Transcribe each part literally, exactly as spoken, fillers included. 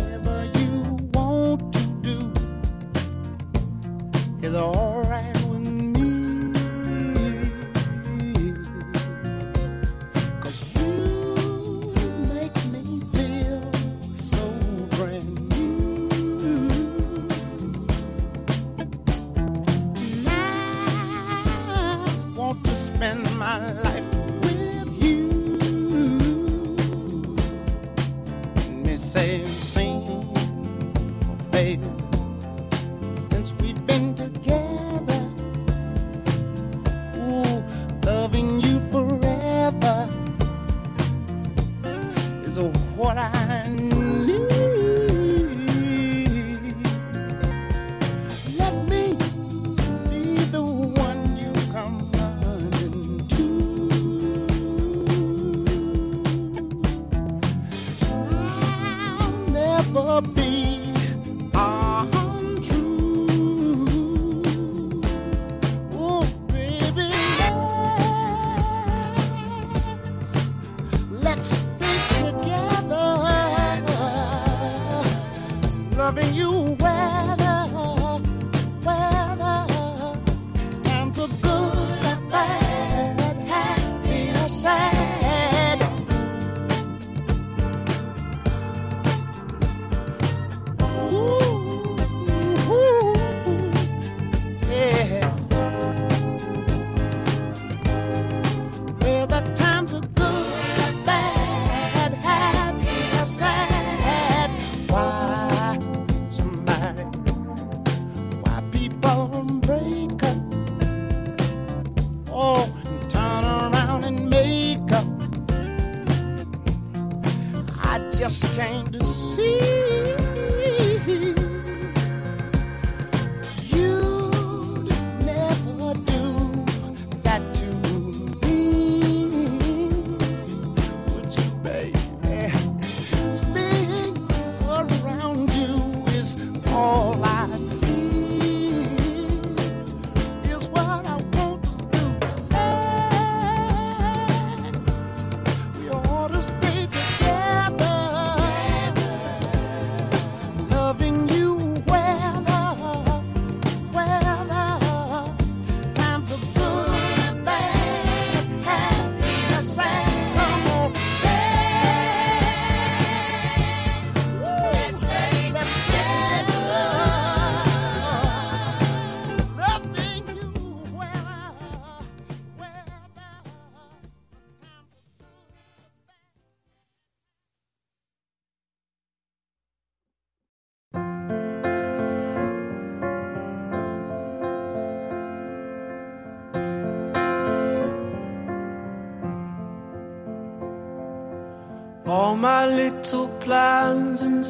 All my little plans and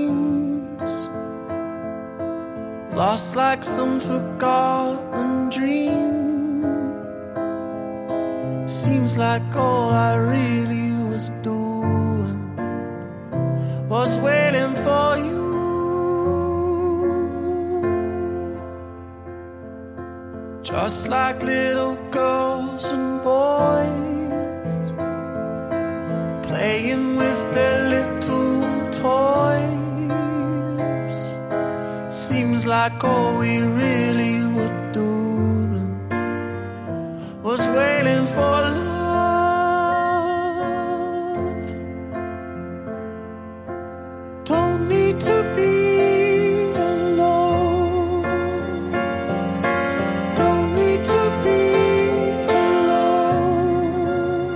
schemes lost like some forgotten dream. Seems like all I really was doing was waiting for you. Just like little girls and boys playing with their little toys. Seems like all we really were doing was waiting for love. Don't need to be alone. Don't need to be alone.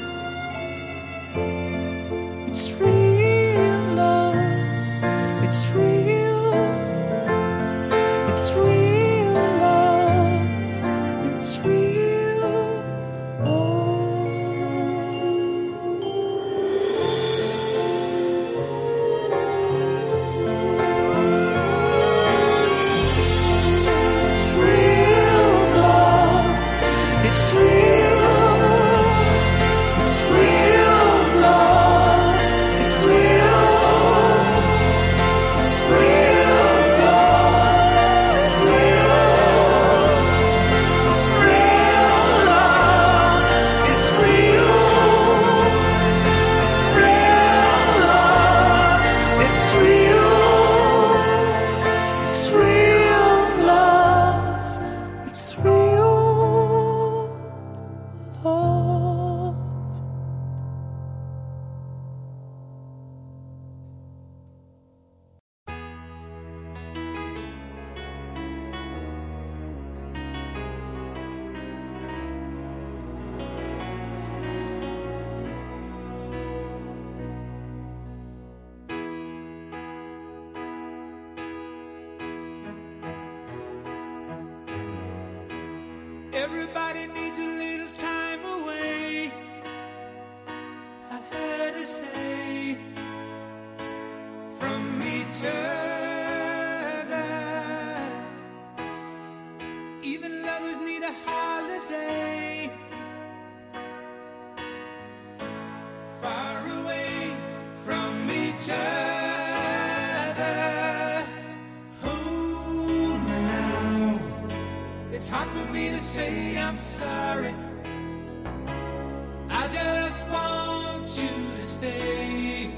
It's real love. It's real. It's real love. It's real. Oh. It's real love. It's real. It's real love. It's real. It's Everybody needs a little time away, I heard her say, from each other. Even lovers need a holiday, far away from each other. Hold me now. It's hard for me to say I'm sorry. I just want you to stay.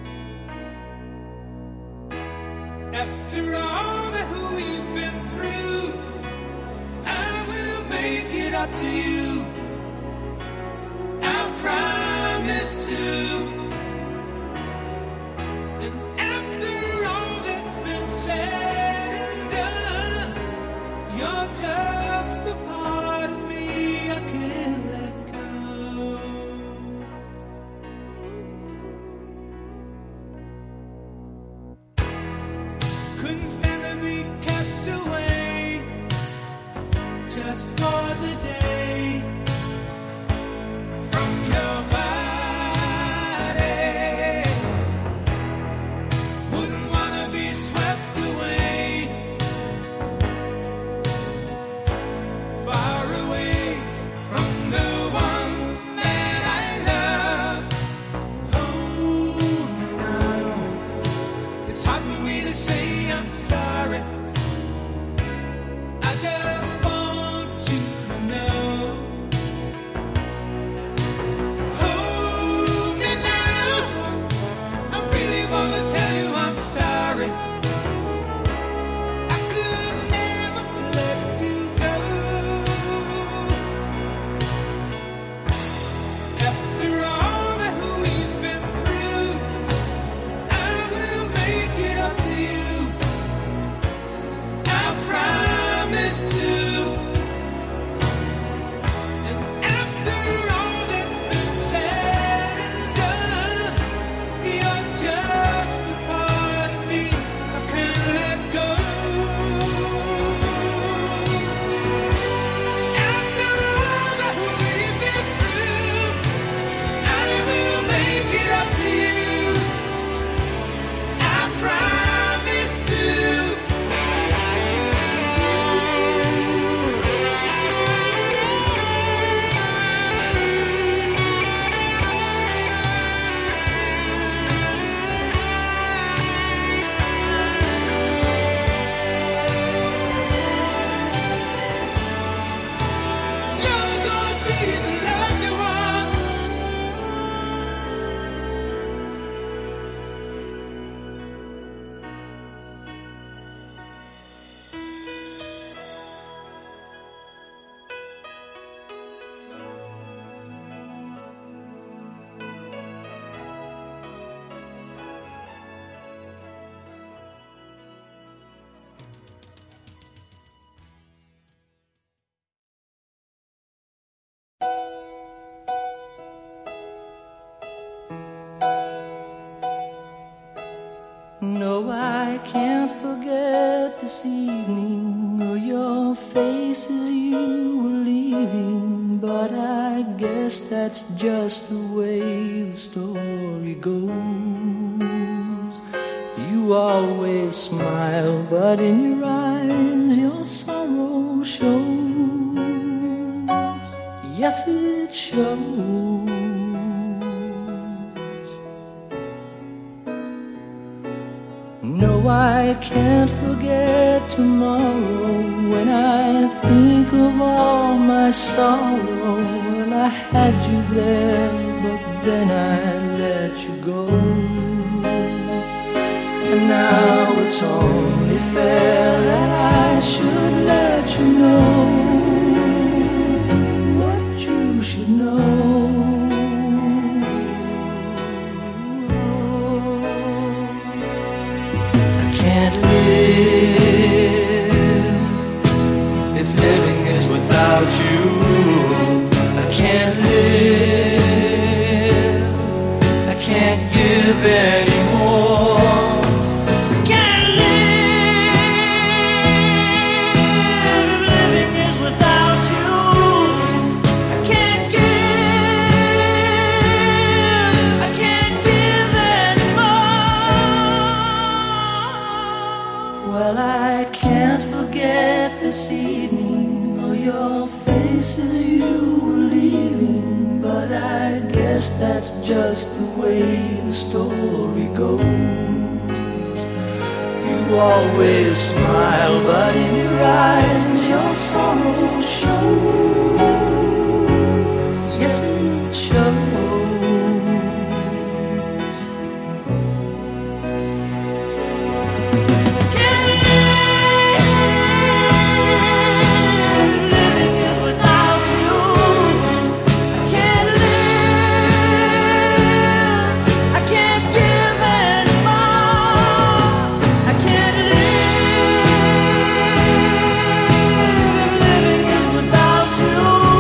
After all that we've been through, I will make it up to you. I promise to. And after all that's been said and done, you're just a part of me I can't let go. Couldn't stand to be kept away just for the day from your body. Wouldn't wanna be swept away, far away from the one that I love. Oh, now it's hard for me to say I'm sorry. I just want you to know. Hold me now. I really wanna tell you I'm sorry. I could never let you go. After all that we've been through, I will make it up to you. I promise to. And after all that's been said and done, you're just a part of me I can't let go. After all that we've been through, I will make it up to you. I promise to. You're gonna be the love you want. No, I can't forget this evening or your face as you were leaving, but I guess that's just the way the story goes. You always smile, but in your eyes your sorrow shows. Yes, it shows. No, I can't forget tomorrow when I think of all my sorrow. Well, I had you there, but then I let you go. And now it's only fair that I should let you know what you should know. Can't live if living is without you. I can't live. I can't give anymore. I can't live if living is without you. Well, I can't forget this evening or your faces you were leaving, but I guess that's just the way the story goes. You always smile, but in your eyes your sorrow shows. Yes, it shows. You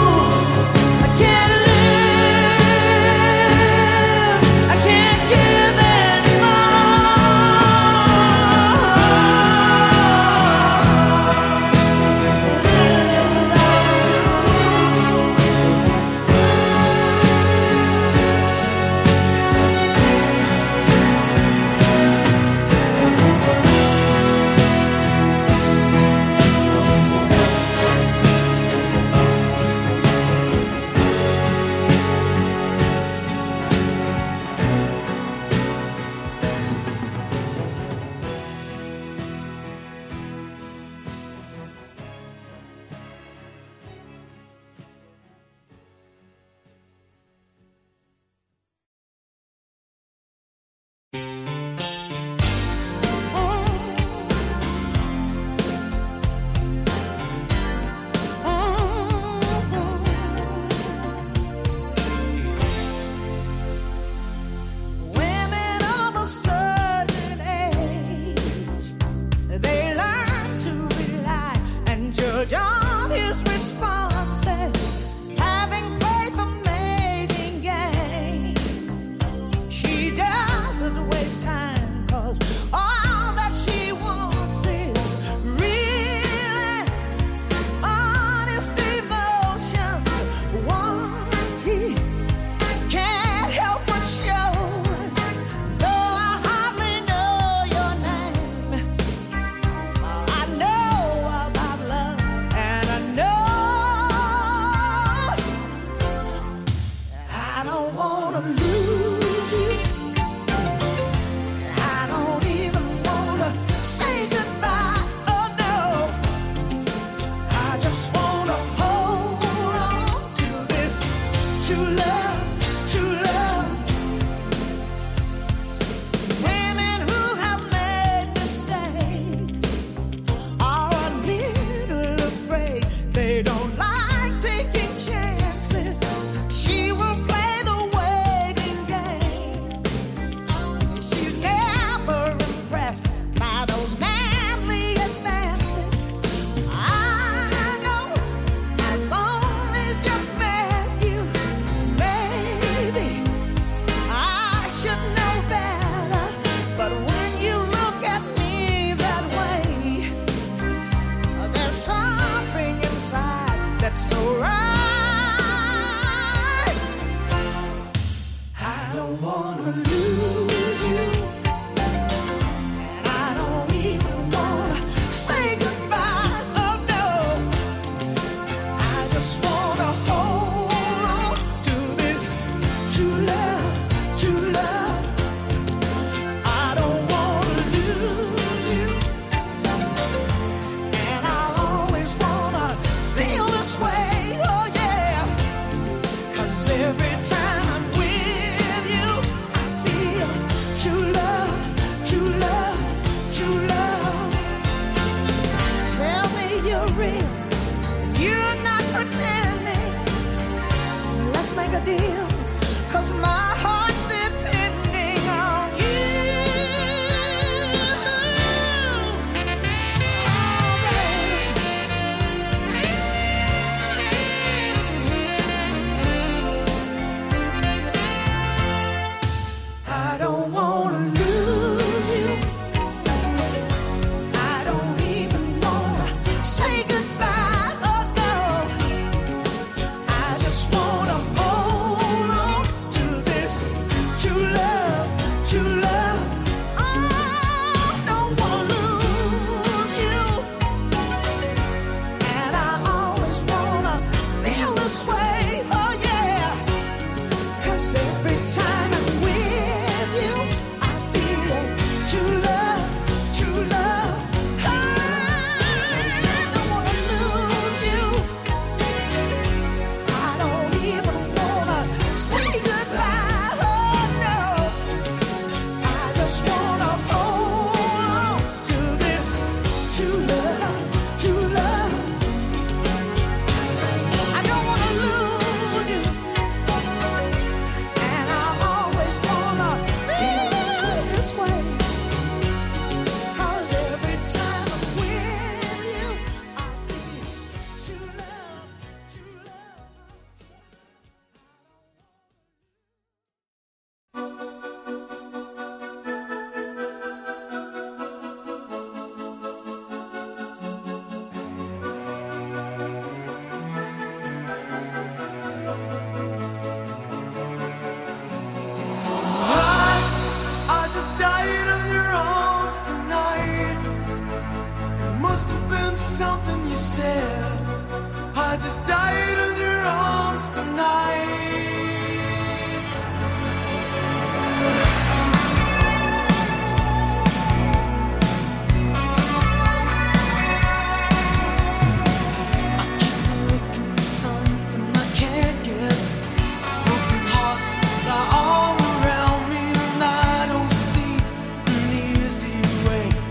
said, I just died in your arms tonight.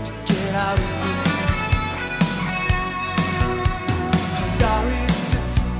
Sits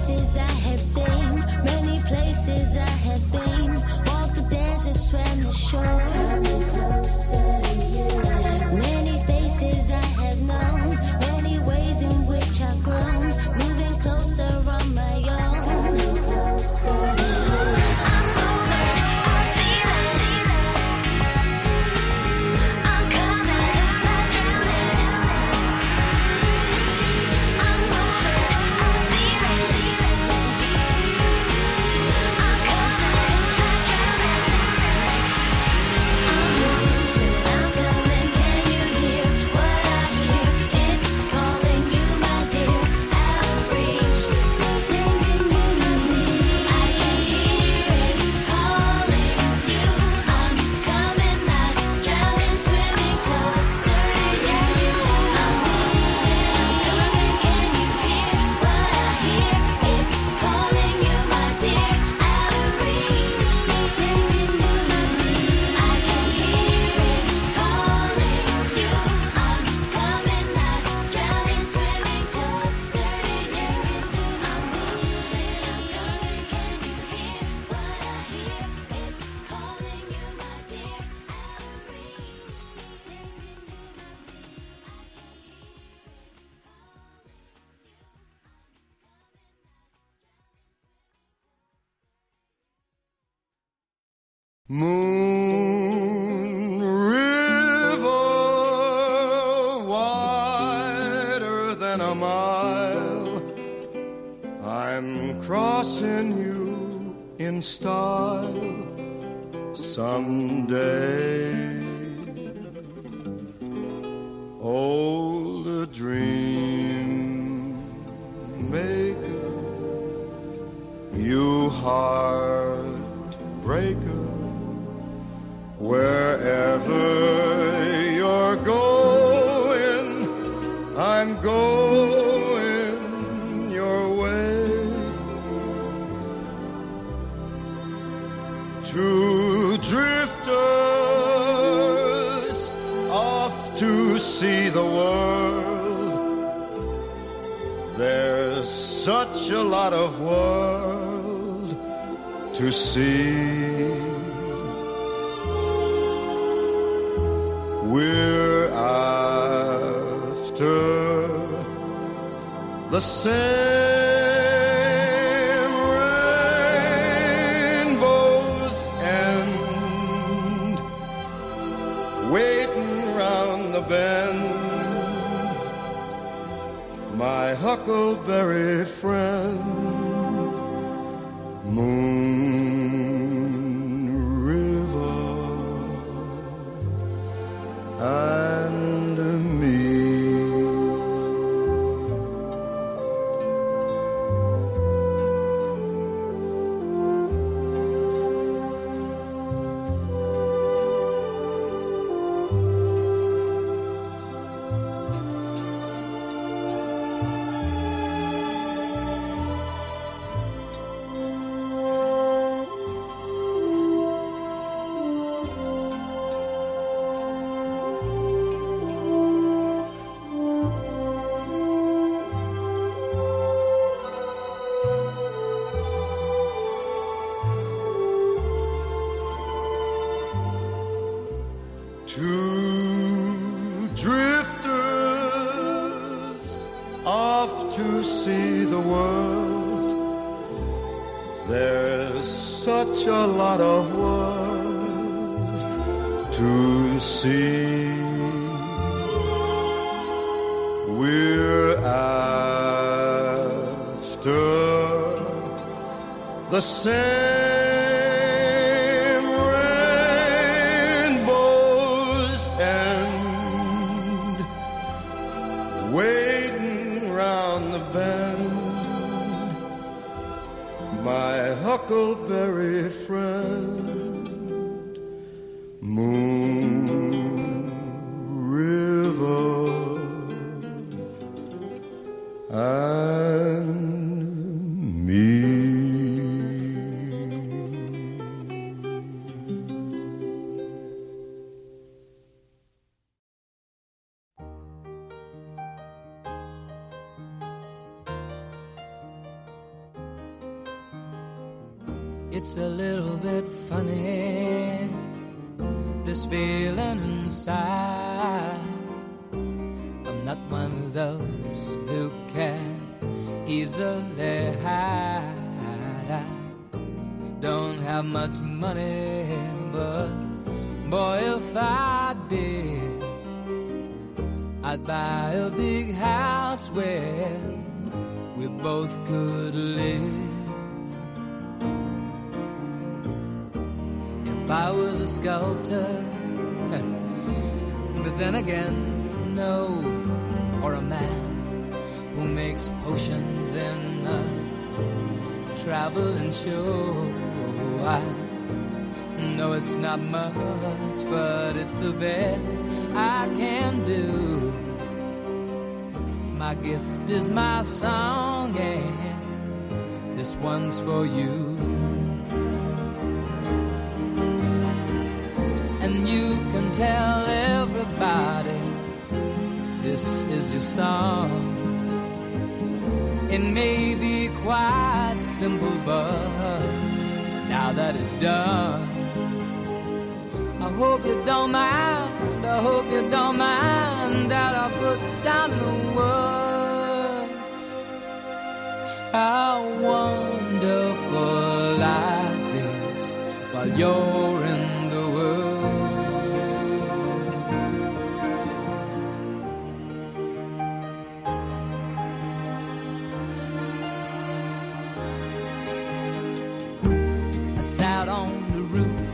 faces I have seen, many places I have been. Walked the desert, swam the shore. Many faces I have known, many ways in which I've grown. Moving closer on my own. I'm moving, I feel it. I'm coming, not drowning. I'm moving, I feel it. I'm coming, not drowning. I'm moving, I'm coming. Can you hear what I hear? It's calling you, my dear. Out of reach, take me to my knees. I can hear it calling you. I'm coming, not drowning, swimming closer to you. I'm moving, I'm coming. Can you hear what I hear? It's calling you, my dear. Out of reach, take me to my knees. I can hear it calling you. I'm coming, not drowning, swimming closer to you. I'm moving, I'm coming. Can you hear what I hear? It's calling you, my dear. Out of reach, take me to my Moon River, wider than a mile, I'm crossing you in style someday. Old dream maker, you heartbreaker. Wherever you're going, I'm going your way. Two drifters off to see the world. There's such a lot of world to see. We're after the same rainbow's end, waiting round the bend, my huckleberry friend, Moon River and me. Two drifters off to see the world. There's such a lot of world to see. We're after the same rainbow's end, waiting round the bend, my huckleberry friend, Moon River and me. It's a little bit funny, this feeling inside. I'm not one of those who can easily hide. I don't have much money, but boy, if I did, I'd buy a big house where we both could live. If I was a sculptor, but then again, no, or a man who makes potions in a traveling show. I know it's not much, but it's the best I can do. My gift is my song, and this one's for you. And you can tell everybody this is your song. It may be quite simple, but now that it's done, I hope you don't mind, I hope you don't mind that I put down in the words how wonderful life is while you're in the world. I sat on the roof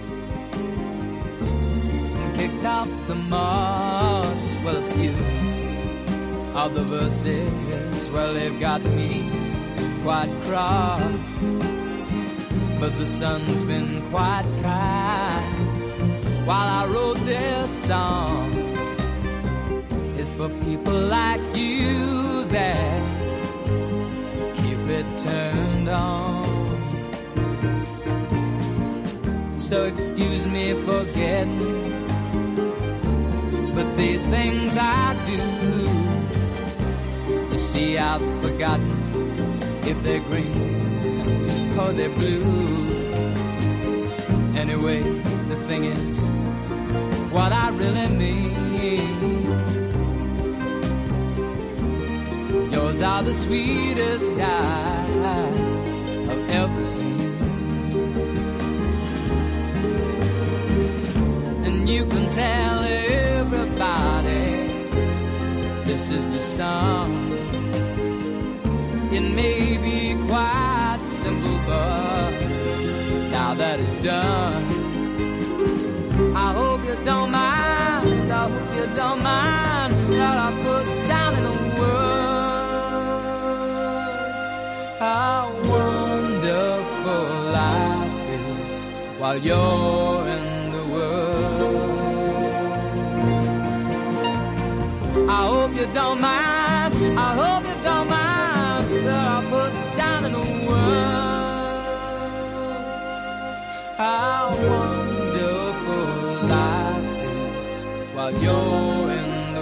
and kicked out the moss. Well, a few of the verses, well, they've got me quite cross, but the sun's been quite kind while I wrote this song. It's for people like you that keep it turned on. So excuse me for getting, but these things I do, you see, I've forgotten if they're green or they're blue. Anyway, the thing is, what I really mean, yours are the sweetest eyes I've ever seen. And you can tell everybody this is the song. It may be quite simple, but now that it's done, I hope you don't mind, I hope you don't mind that I put down in the words how wonderful life is while you're in the world. I hope you don't mind, I hope you don't mind that I put down in the words how wonderful life is while you're in the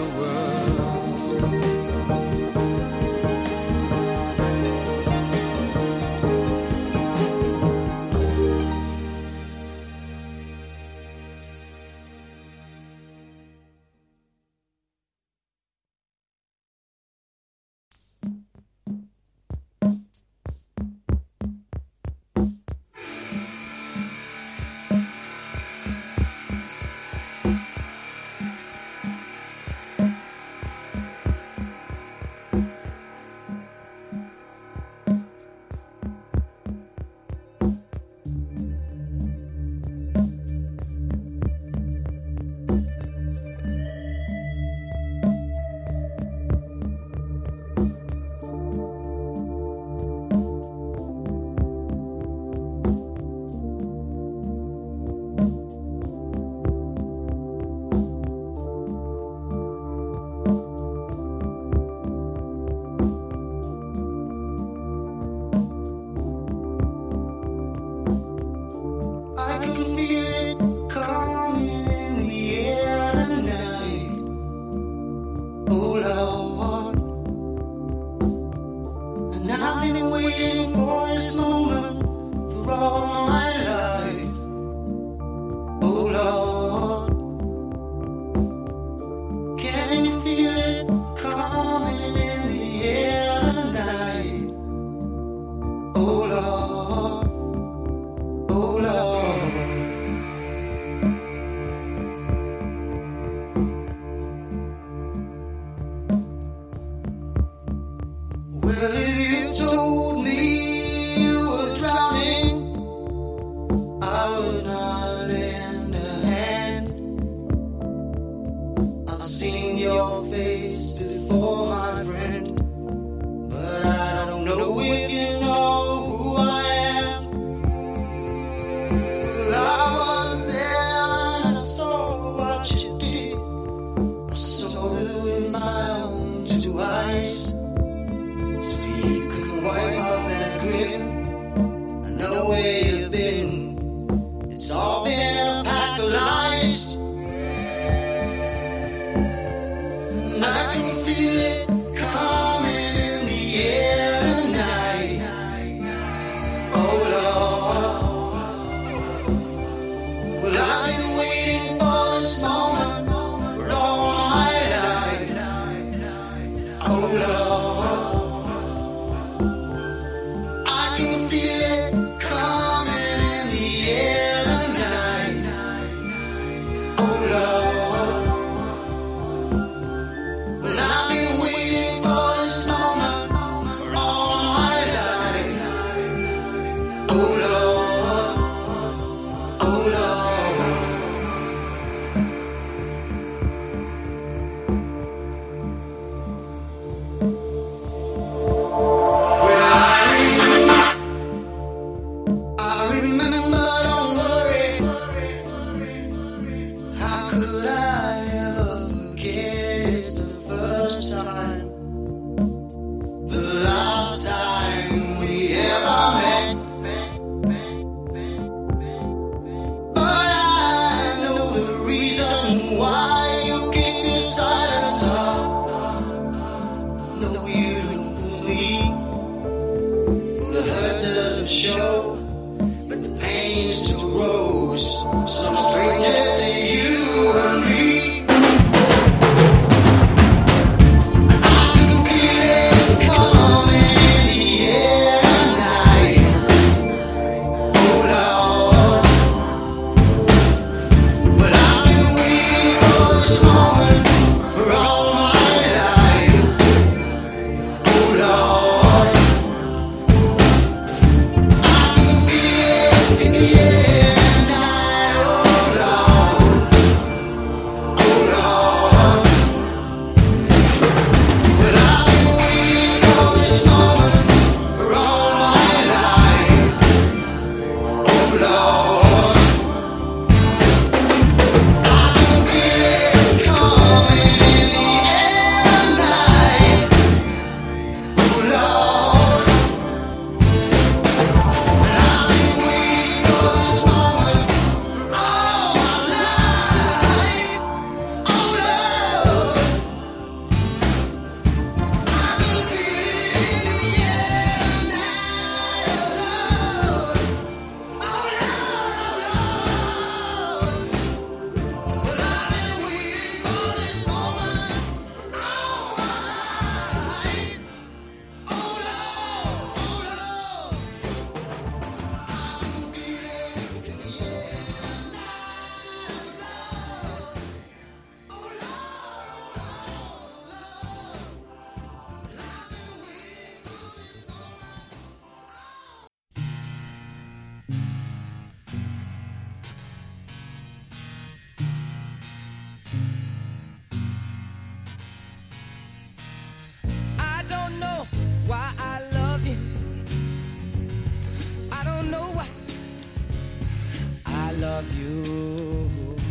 love you.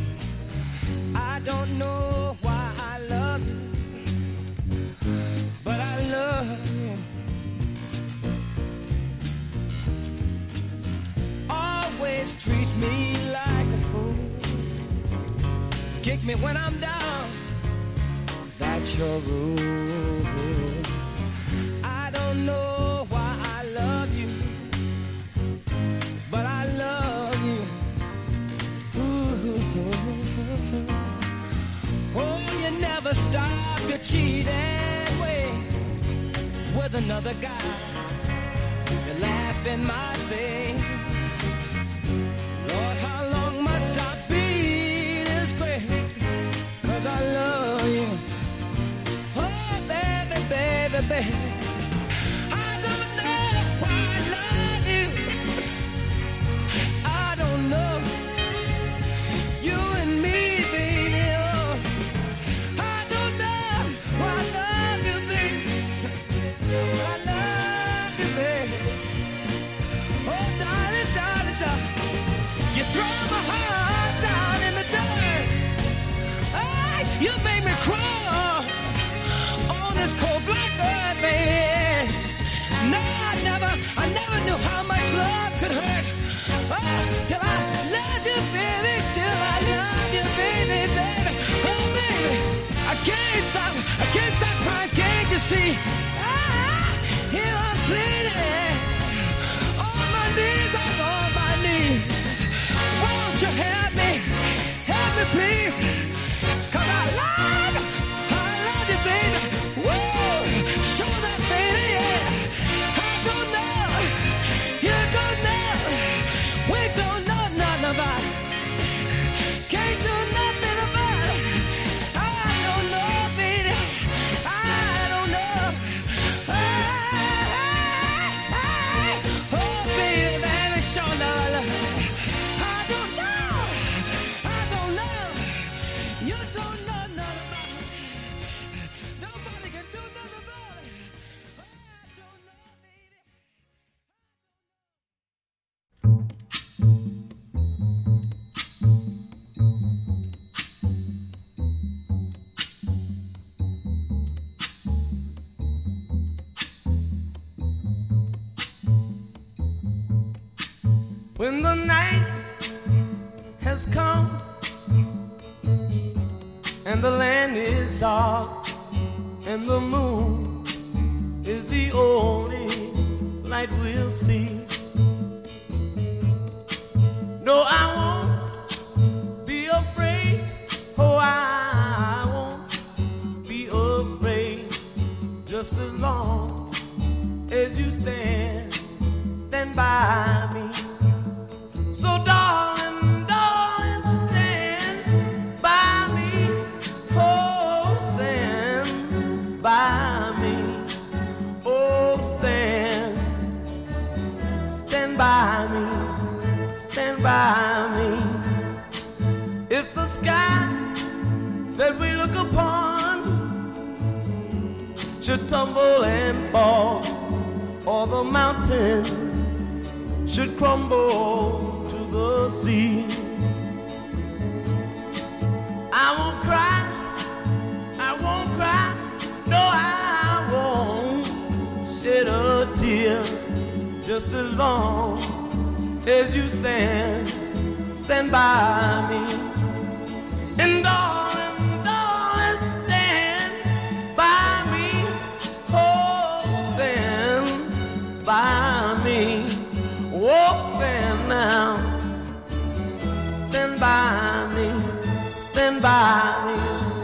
I don't know why I love you, but I love you. Always treat me like a fool. Kick me when I'm down. That's your rule. I don't know why I love you, but I love you. Ooh. Oh, you never stop your cheating ways with another guy. You laugh in my face. Lord, how long must I be this way? 'Cause I love you. Oh, baby, baby, baby. I don't know why I love you. I don't know. You and me, baby. Oh, I don't know why I love you, baby. I love you, baby. Oh, darling, darling, darling. You throw my heart down in the dirt. Oh, you make me crawl on this cold black earth, baby. No, I never, I never knew how much love could hurt. Oh, till I love you, baby, till I love you, baby, baby. Oh, baby, I can't stop, I can't stop crying, can't you see? Ah, here I'm pleading, on my knees, I'm on my knees. Won't you help me, help me please? 'Cause I love, I love you, baby. Whoa, show that baby, yeah. I don't know, you don't know. When the night has come and the land is dark and the moon is the only light we'll see. No, I won't be afraid. Oh, I won't be afraid. Just as long as you stand, stand by me. So darling, darling, stand by me. Oh, stand by me. Oh, stand, stand by me. Stand by me. If the sky that we look upon should tumble and fall, or the mountain should crumble to the sea, I won't cry, I won't cry, no, I won't shed a tear. Just as long as you stand, stand by me. And darling, darling, stand by me. Oh, stand by me. Oh, stand now. Stand by me. Stand by me.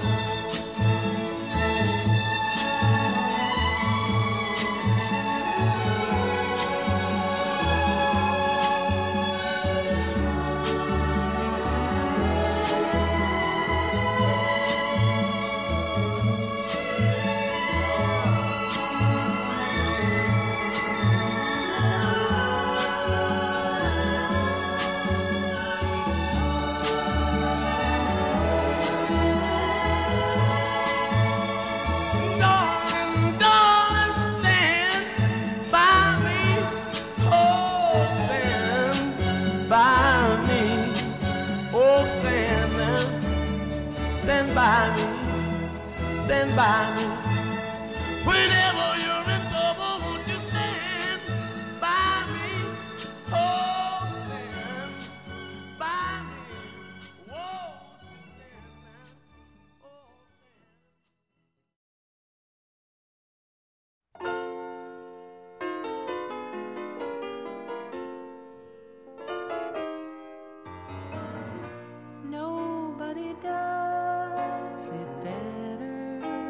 Stand by me, stand by me. Whenever you're in trouble, won't you stand by me? Oh, stand by me. Whoa, stand now. Oh, Nobody does it better.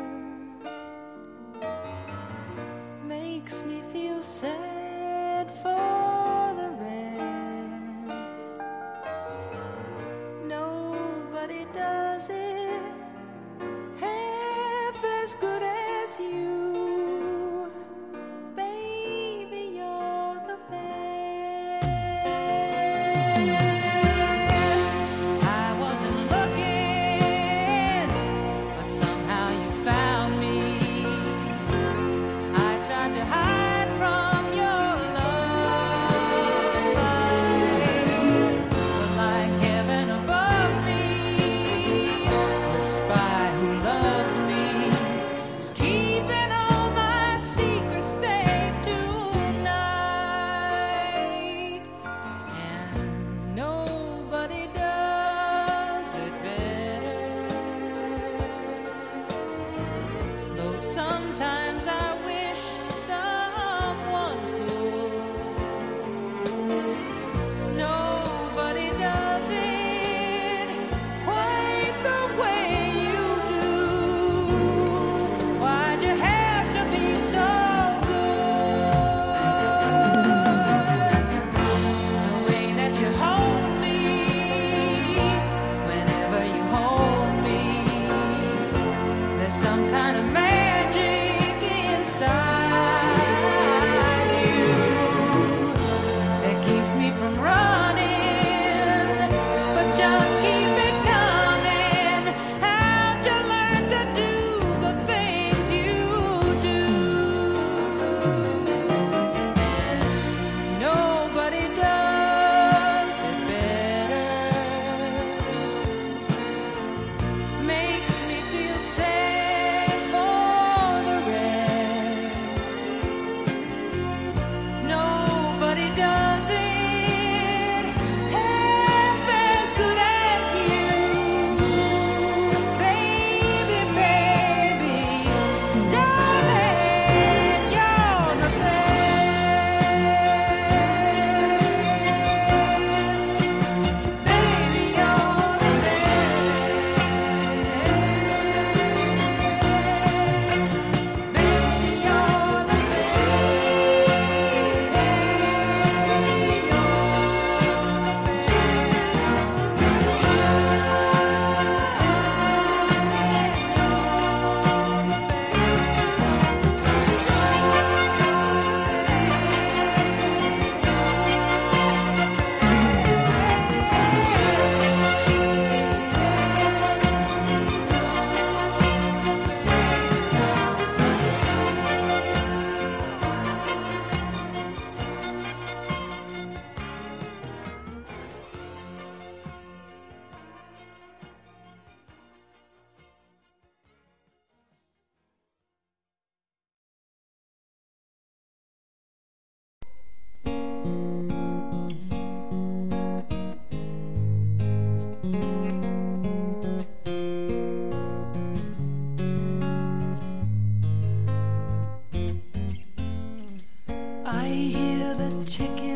Makes me feel sad for the rest. Nobody does it half as good as you. Baby, you're the best. I wasn't looking, but somehow you found me. I tried to hide from your love light, but like heaven above me, the spy who loved me is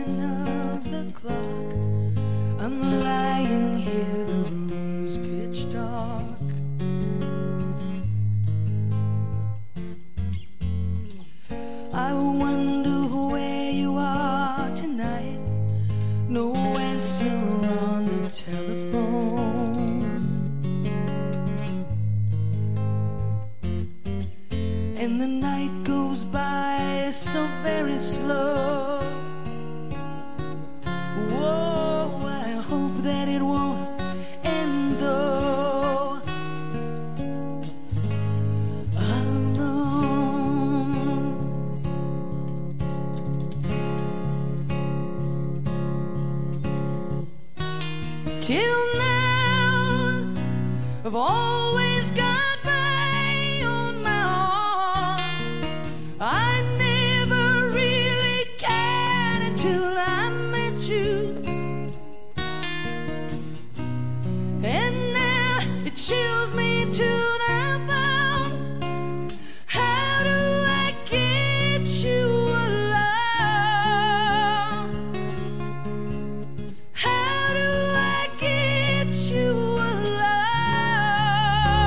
ten of the clock. I'm lying here, the room's pitch dark. I wonder where you are tonight. No answer on the telephone. And the night goes by so very slow. Whoa, I hope that it won't end though. Alone. Till now, I've always got by on my own. I never really cared until I met you. And now it chills me to the bone. How do I get you alone? How do I get you alone?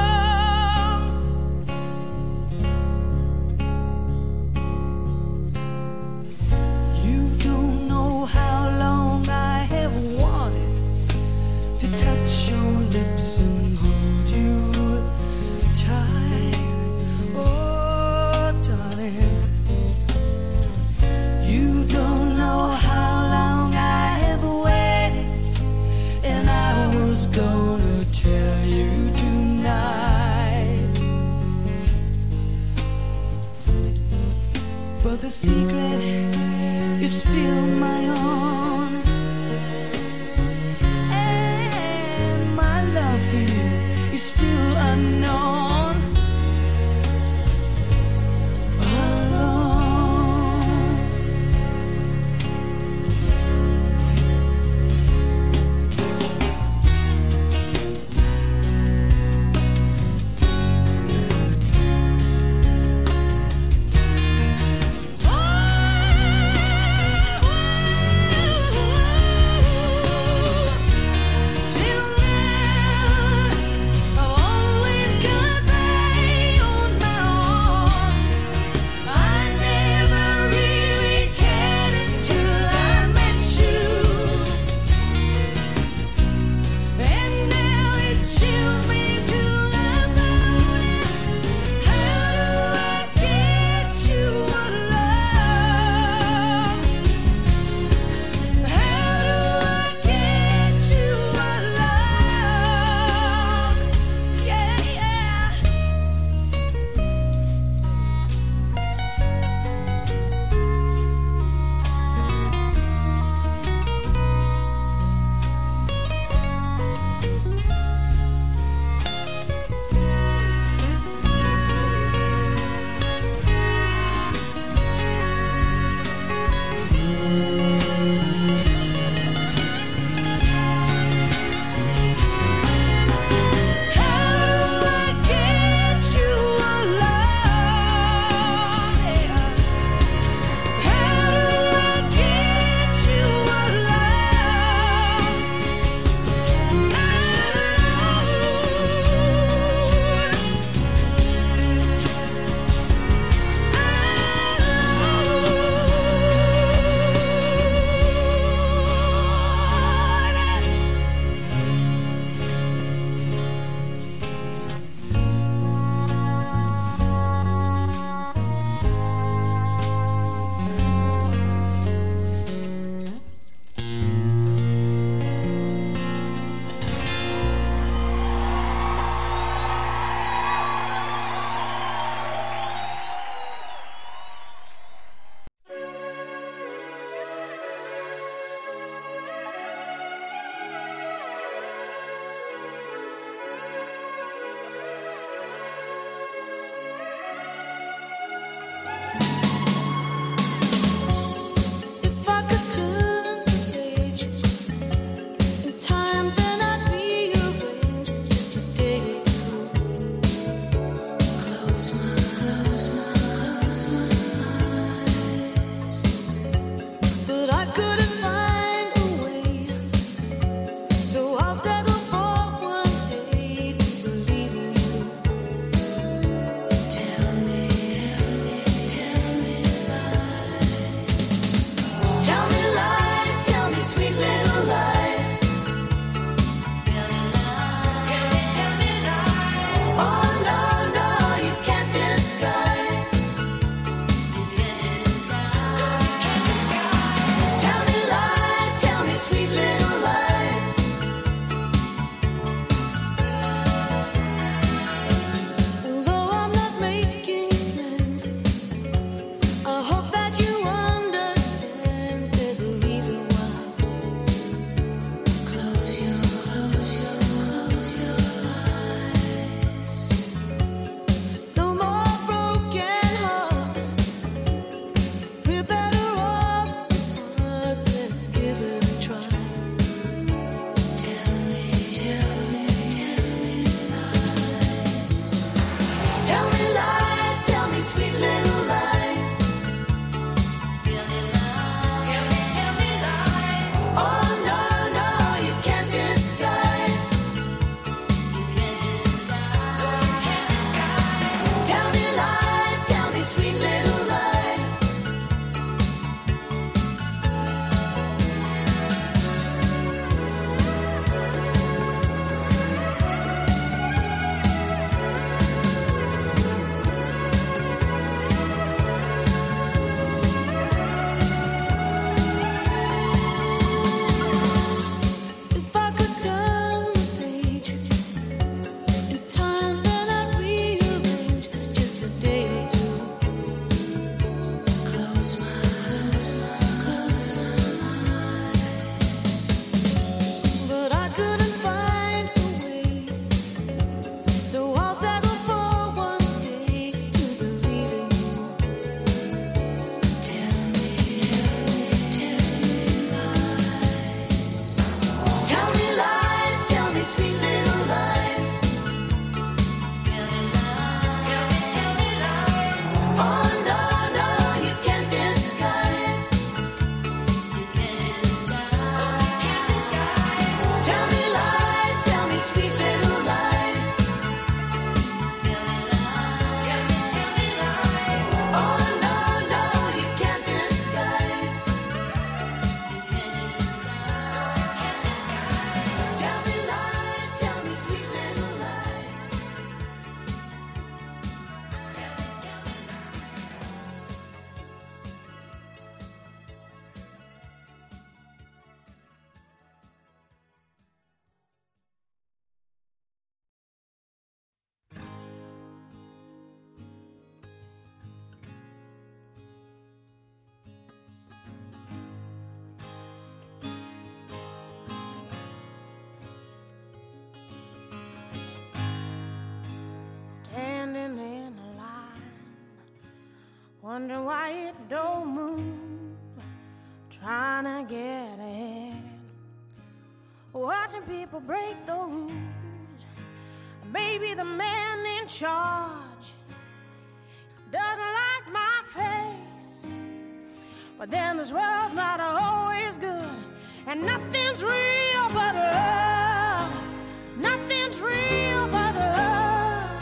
standing in a line, wondering why it don't move, trying to get ahead, watching people break the rules. Maybe the man in charge doesn't like my face, but then this world's not always good, and nothing's real but love. Nothing's real but love.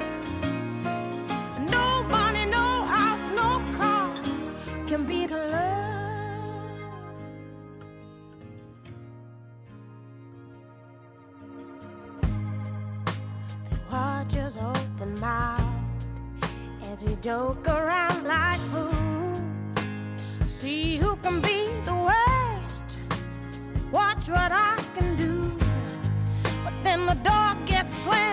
No money, no house, no car can beat love. They watch us open mouthed as we joke around like fools. See who can be the worst. Watch what I can do. Then the door gets slammed.